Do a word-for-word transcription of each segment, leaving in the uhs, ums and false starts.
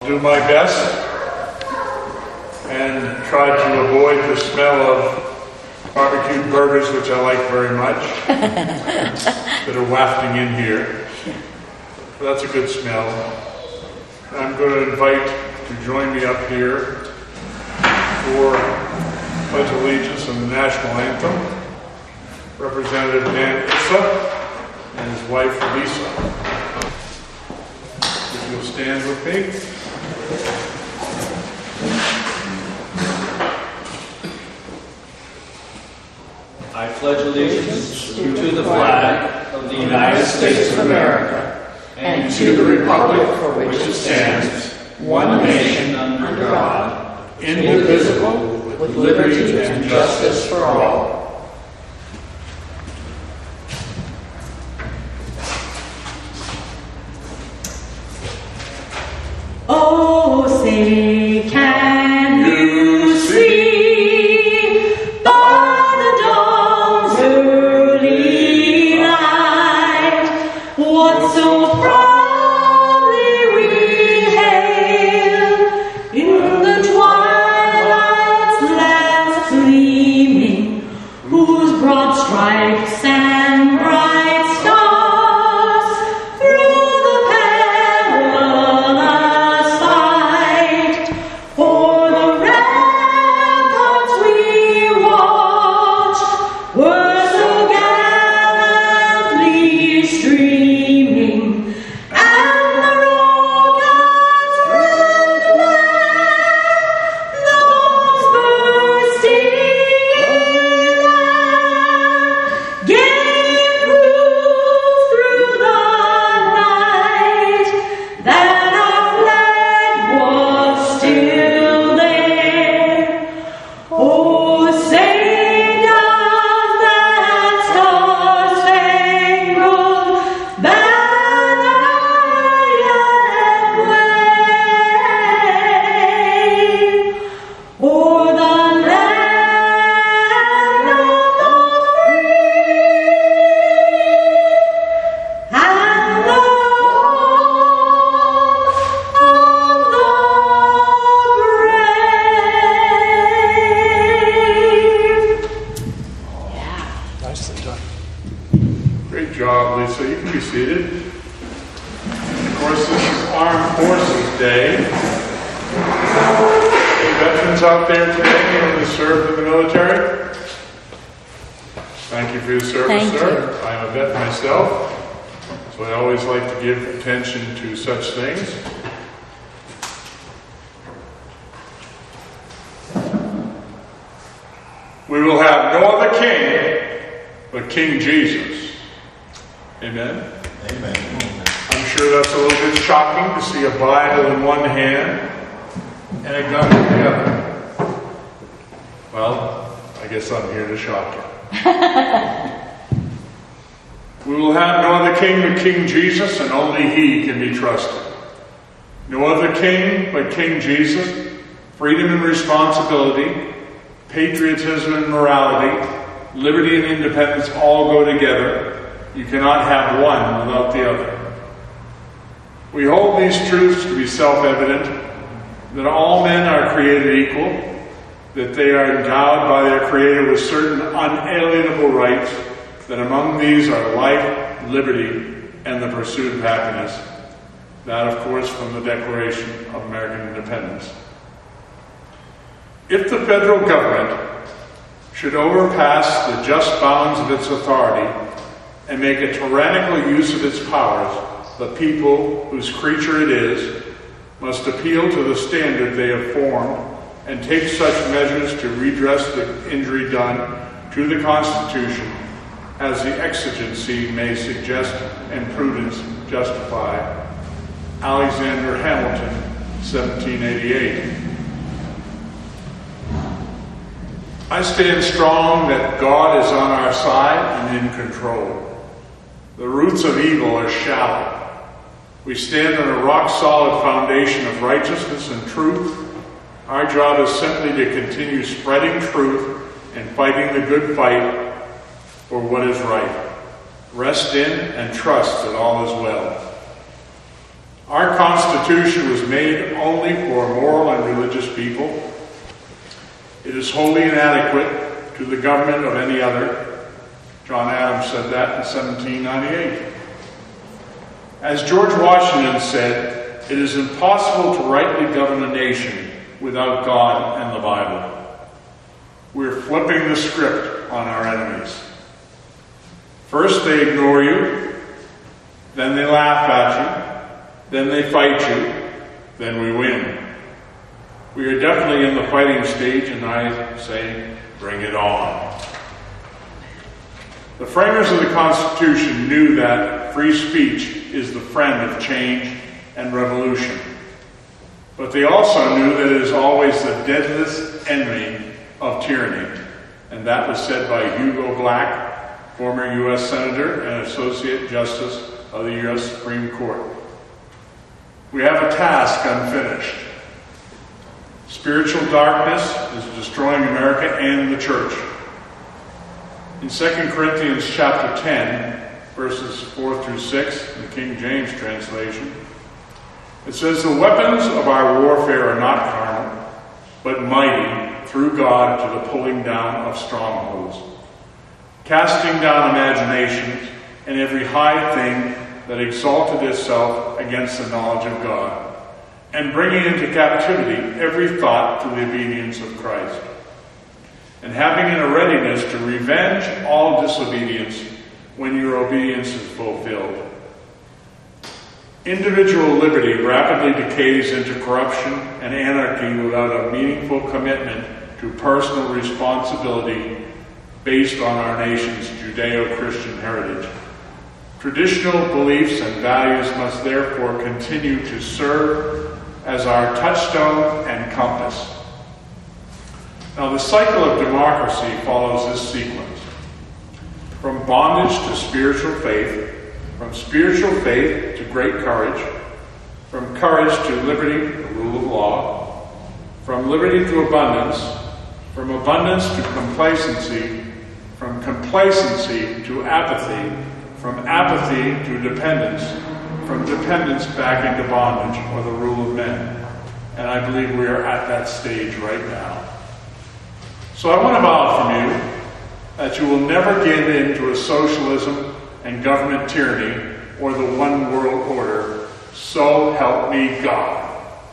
do my best and try to avoid the smell of barbecued burgers, which I like very much, that are wafting in here. But that's a good smell. I'm going to invite to join me up here for Pledge Allegiance and the National Anthem, Representative Dan Issa and his wife Lisa. If you'll stand with me. I pledge allegiance to the flag of the United States of America and to the republic for which it stands, one nation under God, indivisible, with liberty and justice for all. Oh, say, can you see by the dawn's early light what so proudly we hailed in the twilight's last gleaming, whose broad stripes and bright stars through the perilous fight o'er the ramparts we watched were so gallantly streaming, and the rockets red were, those bursting in air, gave proof through the night that our flag was still there. Oh, say does that star-spangled banner yet wave o'er the land of the free and the home of the brave. Nicely done. Great job, Lisa. You can be seated. Of course, this is Armed Forces Day. Any veterans out there today who served in the military? Thank you for your service, Thank sir. I'm a vet myself, so I always like to give attention to such things. We will have no other king but King Jesus. Amen? Amen. I'm sure that's a little bit shocking to see a Bible in one hand and a gun in the other. Well, I guess I'm here to shock you. We will have no other king but King Jesus, and only he can be trusted. No other king but King Jesus. Freedom and responsibility, patriotism and morality, liberty and independence all go together. You cannot have one without the other. We hold these truths to be self-evident, that all men are created equal, that they are endowed by their Creator with certain unalienable rights, that among these are life, liberty, and the pursuit of happiness. That, of course, from the Declaration of American Independence. If the federal government should overpass the just bounds of its authority and make a tyrannical use of its powers, the people whose creature it is must appeal to the standard they have formed and take such measures to redress the injury done to the Constitution as the exigency may suggest and prudence justify. Alexander Hamilton, seventeen eighty-eight. I stand strong that God is on our side and in control. The roots of evil are shallow. We stand on a rock-solid foundation of righteousness and truth. Our job is simply to continue spreading truth and fighting the good fight for what is right. Rest in and trust that all is well. Our Constitution was made only for moral and religious people. It is wholly inadequate to the government of any other. John Adams said that in seventeen ninety-eight. As George Washington said, it is impossible to rightly govern a nation without God and the Bible. We're flipping the script on our enemies. First they ignore you, then they laugh at you, then they fight you, then we win. We are definitely in the fighting stage, and I say, bring it on. The framers of the Constitution knew that free speech is the friend of change and revolution. But they also knew that it is always the deadliest enemy of tyranny. And that was said by Hugo Black, former U S Senator and Associate Justice of the U S Supreme Court. We have a task unfinished. Spiritual darkness is destroying America and the church. In Second Corinthians chapter ten, verses four through six, in the King James translation, it says, "The weapons of our warfare are not carnal, but mighty through God to the pulling down of strongholds, casting down imaginations and every high thing that exalted itself against the knowledge of God, and bringing into captivity every thought to the obedience of Christ, and having in a readiness to revenge all disobedience when your obedience is fulfilled." Individual liberty rapidly decays into corruption and anarchy without a meaningful commitment to personal responsibility based on our nation's Judeo-Christian heritage. Traditional beliefs and values must therefore continue to serve as our touchstone and compass. Now, the cycle of democracy follows this sequence. From bondage to spiritual faith, from spiritual faith to great courage, from courage to liberty, the rule of law, from liberty to abundance, from abundance to complacency, from complacency to apathy, from apathy to dependence, from dependence back into bondage, or the rule of men. And I believe we are at that stage right now. So I want to vow from you that you will never give in to a socialism and government tyranny or the one world order. So help me God.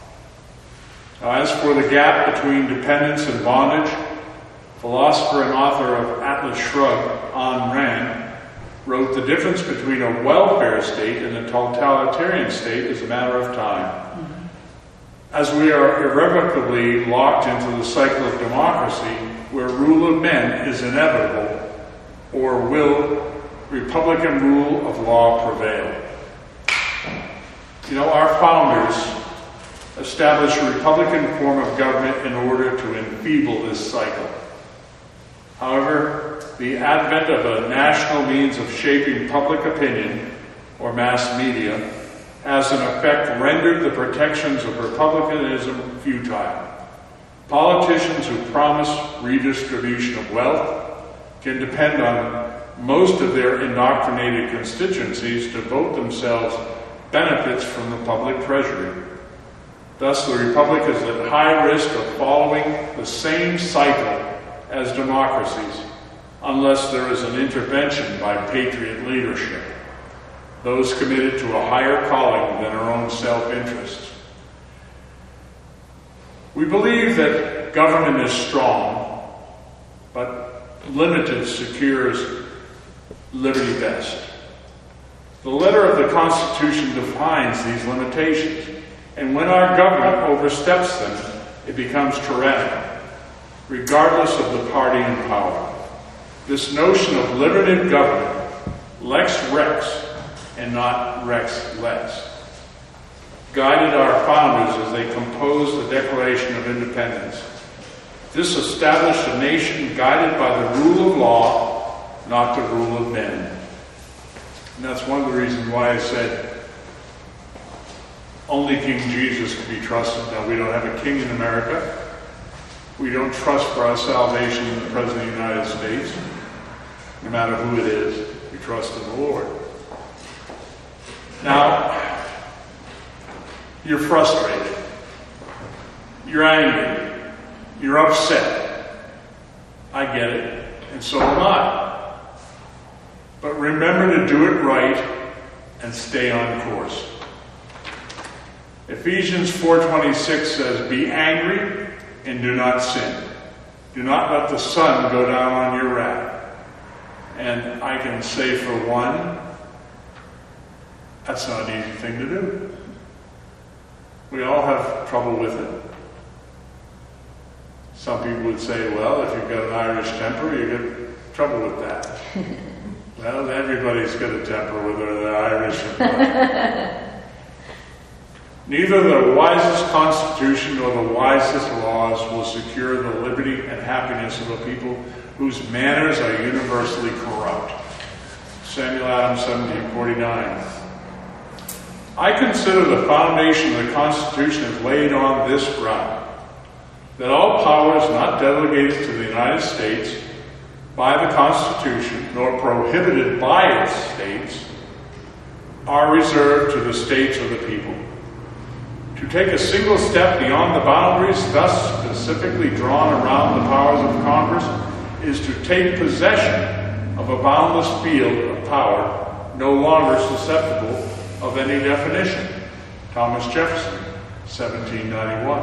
Now, as for the gap between dependence and bondage, philosopher and author of Atlas Shrugged, Ayn Rand, wrote, "The difference between a welfare state and a totalitarian state is a matter of time. As we are irrevocably locked into the cycle of democracy, where rule of men is inevitable, or will Republican rule of law prevail?" You know, our founders established a Republican form of government in order to enfeeble this cycle. However, the advent of a national means of shaping public opinion, or mass media, has in effect rendered the protections of republicanism futile. Politicians who promise redistribution of wealth can depend on most of their indoctrinated constituencies to vote themselves benefits from the public treasury. Thus, the Republic is at high risk of following the same cycle as democracies, unless there is an intervention by patriot leadership, those committed to a higher calling than our own self-interest. We believe that government is strong, but limited secures liberty best. The letter of the Constitution defines these limitations, and when our government oversteps them, it becomes tyrannical, regardless of the party in power. This notion of limited government, lex rex, and not rex lex, guided our founders as they composed the Declaration of Independence. This established a nation guided by the rule of law, not the rule of men. And that's one of the reasons why I said only King Jesus can be trusted. Now, we don't have a king in America. We don't trust for our salvation in the President of the United States. No matter who it is, we trust in the Lord. Now, You're frustrated. You're angry. You're upset. I get it, and so am I. But remember to do it right and stay on course. Ephesians four twenty-six says, "Be angry and do not sin. Do not let the sun go down on your wrath." And I can say for one, that's not an easy thing to do. We all have trouble with it. Some people would say, well, if you've got an Irish temper, you get trouble with that. Well, everybody's got a temper, whether they're Irish or not. Neither the wisest constitution nor the wisest laws will secure the liberty and happiness of a people whose manners are universally corrupt. Samuel Adams, seventeen forty-nine. I consider the foundation of the Constitution is laid on this ground, that all powers not delegated to the United States by the Constitution, nor prohibited by its states, are reserved to the states or the people. To take a single step beyond the boundaries thus specifically drawn around the powers of Congress is to take possession of a boundless field of power no longer susceptible of any definition. Thomas Jefferson, seventeen ninety-one.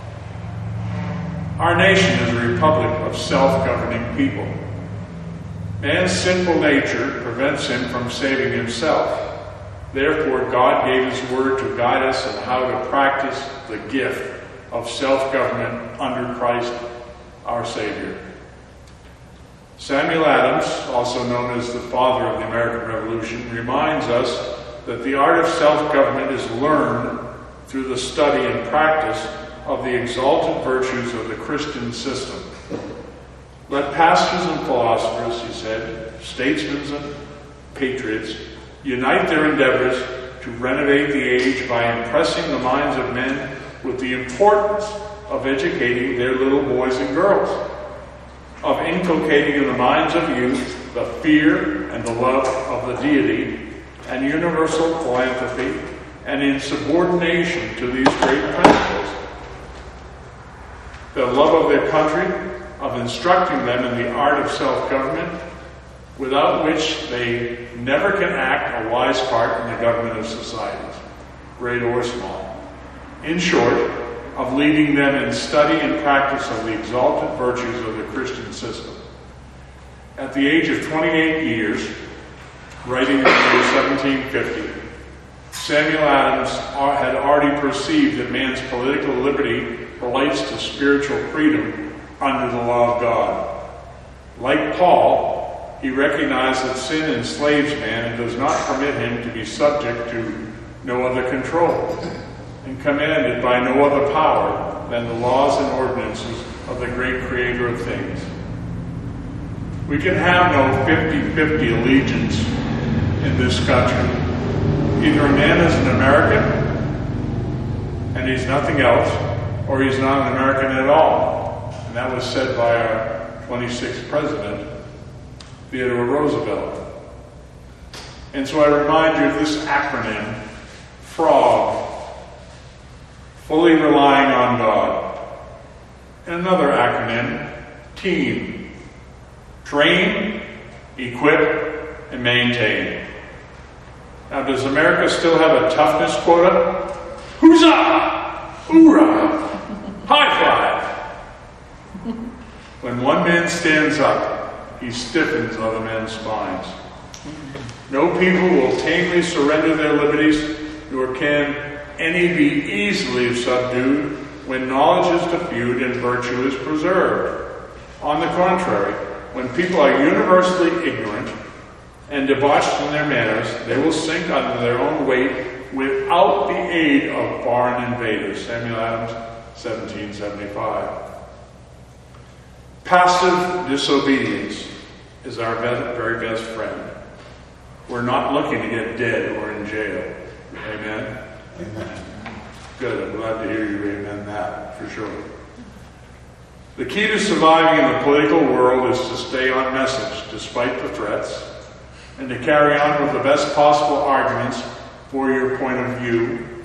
Our nation is a republic of self-governing people. Man's sinful nature prevents him from saving himself. Therefore, God gave His Word to guide us in how to practice the gift of self-government under Christ our Savior. Samuel Adams, also known as the father of the American Revolution, reminds us that the art of self-government is learned through the study and practice of the exalted virtues of the Christian system. Let pastors and philosophers, he said, statesmen and patriots, unite their endeavors to renovate the age by impressing the minds of men with the importance of educating their little boys and girls, of inculcating in the minds of youth the fear and the love of the deity and universal philanthropy and insubordination to these great principles, the love of their country, of instructing them in the art of self-government, without which they never can act a wise part in the government of societies, great or small. In short, of leading them in study and practice of the exalted virtues of the Christian system. At the age of twenty-eight years, writing in the year seventeen fifty, Samuel Adams had already perceived that man's political liberty relates to spiritual freedom under the law of God. Like Paul, he recognized that sin enslaves man and does not permit him to be subject to no other control, and commanded by no other power than the laws and ordinances of the great Creator of things. We can have no fifty-fifty allegiance in this country. Either a man is an American, and he's nothing else, or he's not an American at all. And that was said by our twenty-sixth president, Theodore Roosevelt. And so I remind you of this acronym, FROG, fully relying on God. And another acronym, TEAM, train, equip, and maintain. Now, does America still have a toughness quota? Huzzah! Hoorah! High five! When one man stands up, he stiffens other men's spines. No people will tamely surrender their liberties, nor can any be easily subdued when knowledge is diffused and virtue is preserved. On the contrary, when people are universally ignorant and debauched in their manners, they will sink under their own weight without the aid of foreign invaders. Samuel Adams, seventeen seventy-five. Passive disobedience is our very best friend. We're not looking to get dead or in jail. Amen? Amen. Good. I'm glad to hear you amen that, for sure. The key to surviving in the political world is to stay on message despite the threats, and to carry on with the best possible arguments for your point of view,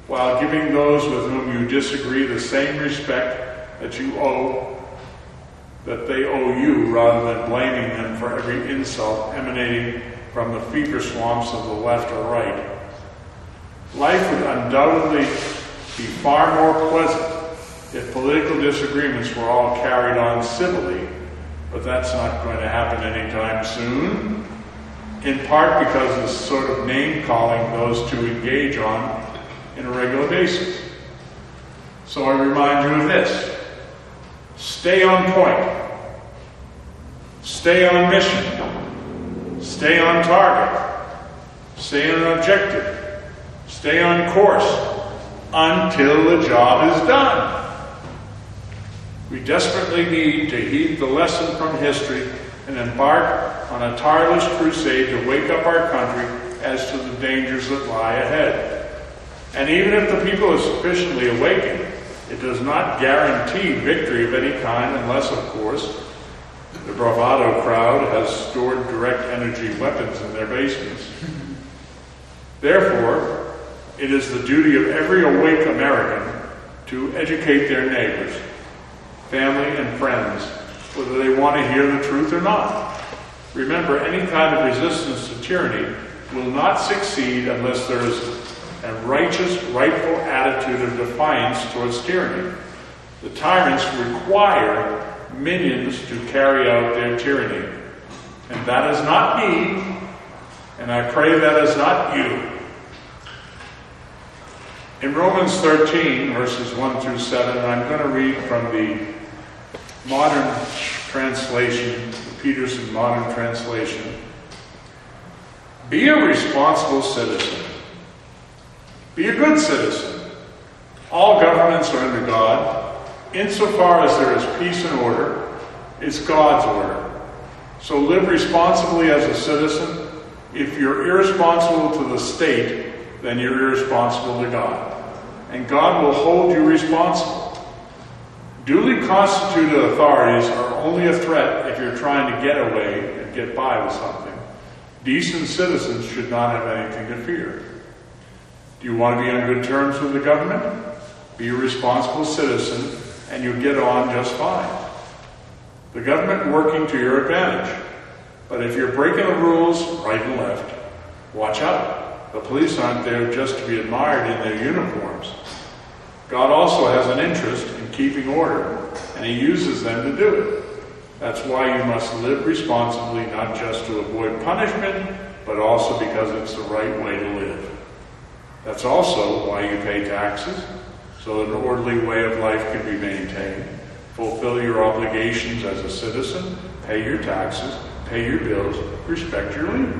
while giving those with whom you disagree the same respect that you owe, that they owe you, rather than blaming them for every insult emanating from the fever swamps of the left or right. Life would undoubtedly be far more pleasant if political disagreements were all carried on civilly, but that's not going to happen anytime soon, in part because of the sort of name-calling those two engage on in a regular basis. So I remind you of this. Stay on point. Stay on mission. Stay on target. Stay on objective. Stay on course until the job is done. We desperately need to heed the lesson from history and embark on a tireless crusade to wake up our country as to the dangers that lie ahead. And even if the people are sufficiently awakened, it does not guarantee victory of any kind unless, of course, the bravado crowd has stored direct energy weapons in their basements. Therefore, it is the duty of every awake American to educate their neighbors, family, and friends, whether they want to hear the truth or not. Remember, any kind of resistance to tyranny will not succeed unless there is a righteous, rightful attitude of defiance towards tyranny. The tyrants require minions to carry out their tyranny. And that is not me, and I pray that is not you. In Romans thirteen, verses one through seven, and I'm going to read from the modern translation, the Peterson modern translation. Be a responsible citizen. Be a good citizen. All governments are under God. Insofar as there is peace and order, it's God's order. So live responsibly as a citizen. If you're irresponsible to the state, then you're irresponsible to God. And God will hold you responsible. Duly constituted authorities are only a threat if you're trying to get away and get by with something. Decent citizens should not have anything to fear. Do you want to be on good terms with the government? Be a responsible citizen, and you'll get on just fine. The government working to your advantage. But if you're breaking the rules right and left, watch out. The police aren't there just to be admired in their uniforms. God also has an interest in keeping order, and He uses them to do it. That's why you must live responsibly, not just to avoid punishment, but also because it's the right way to live. That's also why you pay taxes, so that an orderly way of life can be maintained. Fulfill your obligations as a citizen, pay your taxes, pay your bills, respect your leaders.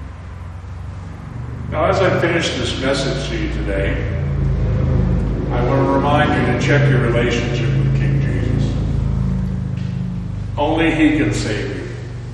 Now, as I finish this message to you today, I want to remind you to check your relationship with King Jesus. Only He can save you.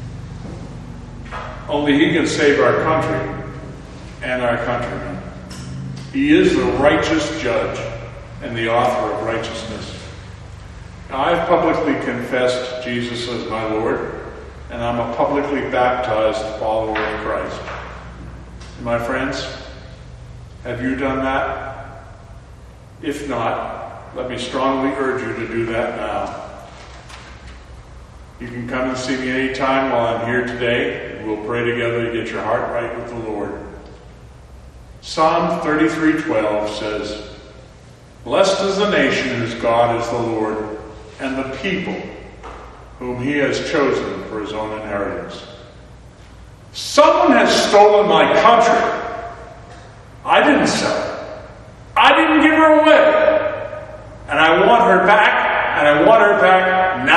Only He can save our country and our countrymen. He is the righteous judge and the author of righteousness. Now, I've publicly confessed Jesus as my Lord, and I'm a publicly baptized follower of Christ. My friends, have you done that? If not, let me strongly urge you to do that now. You can come and see me anytime while I'm here today, and we'll pray together to get your heart right with the Lord. Psalm thirty-three twelve says, "Blessed is the nation whose God is the Lord, and the people whom He has chosen for His own inheritance." Someone has stolen my country. I didn't sell her. I didn't give her away. And I want her back, and I want her back now.